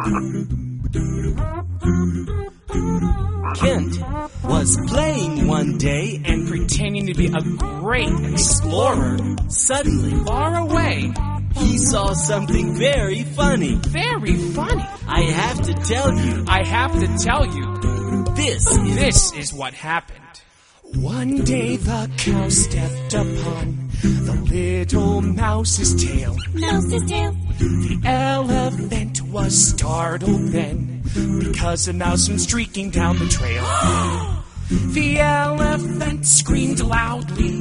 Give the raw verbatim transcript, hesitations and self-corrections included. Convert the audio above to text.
Kent was playing one day and pretending to be a great explorer. Suddenly, Far away. he saw something very funny. Very funny. I have to tell you, I have to tell you, this is... this is what happened. One day the cow stepped upon the little mouse's tail. Mouse's tail. The elephant was startled then, because a mouse went streaking down the trail. The elephant screamed loudly.